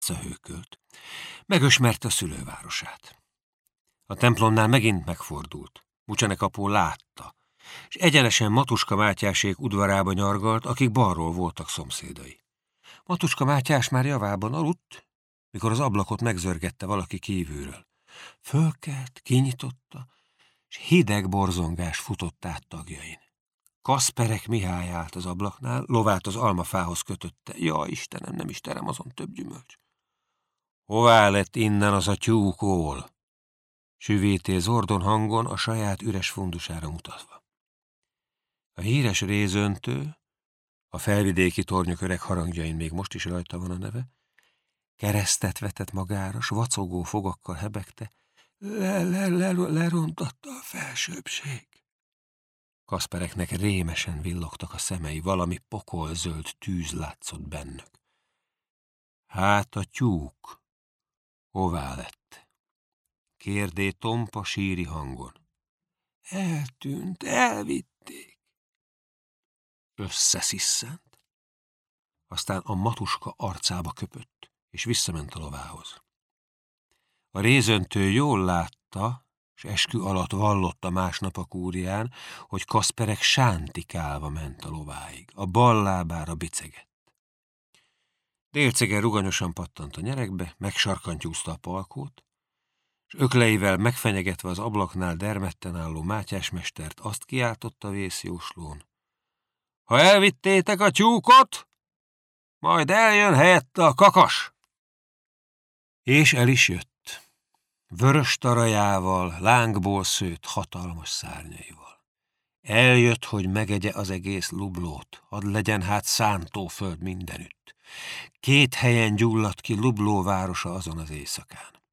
visszahőkölt. Megösmerte a szülővárosát. A templomnál megint megfordult. Mucsanekapó látta, és egyenesen Matuska Mátyásék udvarába nyargalt, akik balról voltak szomszédai. Matuska Mátyás már javában aludt, mikor az ablakot megzörgette valaki kívülről. Fölkelt, kinyitotta, és hideg borzongás futott át tagjain. Kaszperek Mihály állt az ablaknál, lovát az almafához kötötte. Ja, Istenem, nem is terem azon több gyümölcs. Hová lett innen az a tyúkól? Süvíté zordon hangon a saját üres fundusára mutatva. A híres rézöntő, a felvidéki tornyok öreg harangjain még most is rajta van a neve, keresztet vetett magára, s vacogó fogakkal hebegte, lerontatta a felsőbbség. Kaszpereknek rémesen villogtak a szemei, valami pokolzöld tűz látszott bennük. Hát a tyúk hová lett? Kérdé tompa síri hangon. Eltűnt, elvitték. Összeszisszent. Aztán a Matuska arcába köpött, és visszament a lovához. A rézöntő jól látta, és eskü alatt vallotta másnap a kúrián, hogy Kaszperek sántikálva ment a lováig, a bal lábára bicegett. Délcegen ruganyosan pattant a nyeregbe, megsarkantyúzta a palkót, és ökleivel megfenyegetve az ablaknál dermedten álló Mátyás mestert azt kiáltotta vészjóslón. Ha elvittétek a tyúkot, majd eljön helyette a kakas. És el is jött. Vörös tarajával, lángból szőtt hatalmas szárnyaival. Eljött, hogy megegye az egész Lublót, hadd legyen hát szántóföld mindenütt. 2 helyen gyulladt ki Lubló városa azon az éjszakán.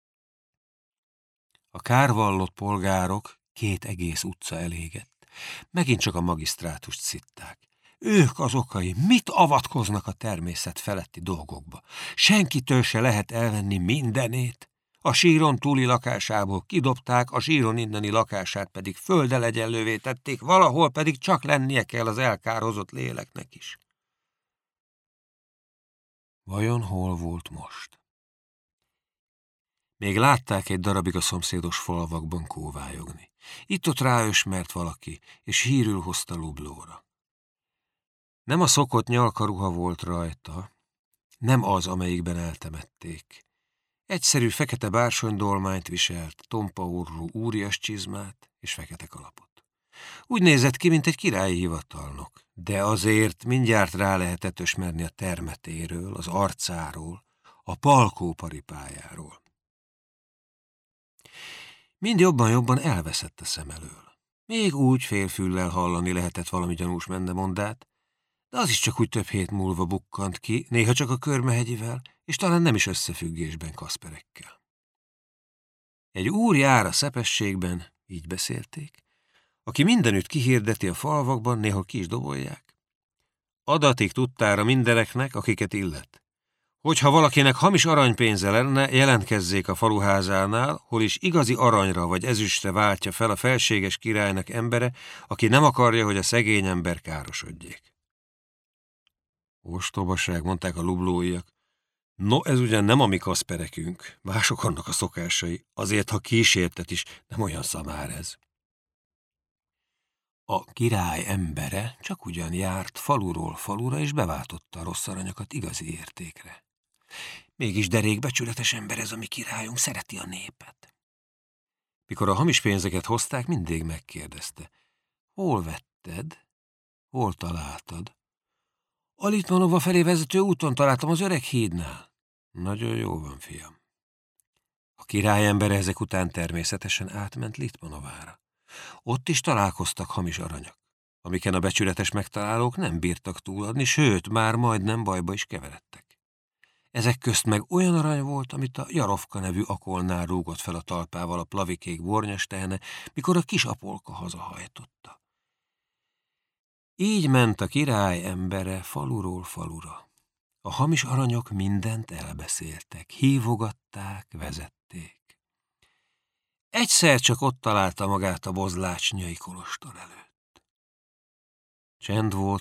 A kárvallott polgárok 2 egész utca elégett. Megint csak a magisztrátust szitták. Ők az okai, mit avatkoznak a természet feletti dolgokba? Senkitől se lehet elvenni mindenét. A síron túli lakásából kidobták, a síron inneni lakását pedig földdel egyenlővé tették, valahol pedig csak lennie kell az elkározott léleknek is. Vajon hol volt most? Még látták egy darabig a szomszédos falvakban kóvályogni. Itt-ott ráösmert valaki, és hírül hozta Lublóra. Nem a szokott nyalkaruha volt rajta, nem az, amelyikben eltemették. Egyszerű fekete bársonydolmányt viselt, tompa orrú úrias csizmát és fekete kalapot. Úgy nézett ki, mint egy királyi hivatalnok, de azért mindjárt rá lehetett ösmerni a termetéről, az arcáról, a palkóparipájáról. Mind jobban-jobban elveszett a szem elől. Még úgy félfüllel hallani lehetett valami gyanús mendemondát, de az is csak úgy több hét múlva bukkant ki, néha csak a Körmehegyivel, és talán nem is összefüggésben Kaszperekkel. Egy úr jár a szepességben, így beszélték, aki mindenütt kihirdeti a falvakban, néha ki is dobolják. Adatik tudtára mindeneknek, akiket illet. Hogyha valakinek hamis aranypénze lenne, jelentkezzék a faluházánál, hol is igazi aranyra vagy ezüstre váltja fel a felséges királynak embere, aki nem akarja, hogy a szegény ember károsodjék. Ostobaság, mondták a lublóiak. No, ez ugyan nem a mi Kaszperekünk, mások annak a szokásai, azért, ha kísértet is, nem olyan szamár ez. A király embere csak ugyan járt faluról falura, és beváltotta a rossz aranyokat igazi értékre. Mégis derék becsületes ember ez a mi királyunk, szereti a népet. Mikor a hamis pénzeket hozták, mindig megkérdezte. Hol vetted? Hol találtad? A Litmanova felé vezető úton találtam az öreg hídnál. Nagyon jó van, fiam. A király embere ezek után természetesen átment Litmanovára. Ott is találkoztak hamis aranyak, amiken a becsületes megtalálók nem bírtak túladni, sőt, már majdnem bajba is keveredtek. Ezek közt meg olyan arany volt, amit a Jarovka nevű akolnál rúgott fel a talpával a plavikék bornyas tehene, mikor a kis apolka hazahajtotta. Így ment a király embere faluról falura. A hamis aranyok mindent elbeszéltek, hívogatták, vezették. Egyszer csak ott találta magát a Bozlácsnyai kolostor előtt. Csend volt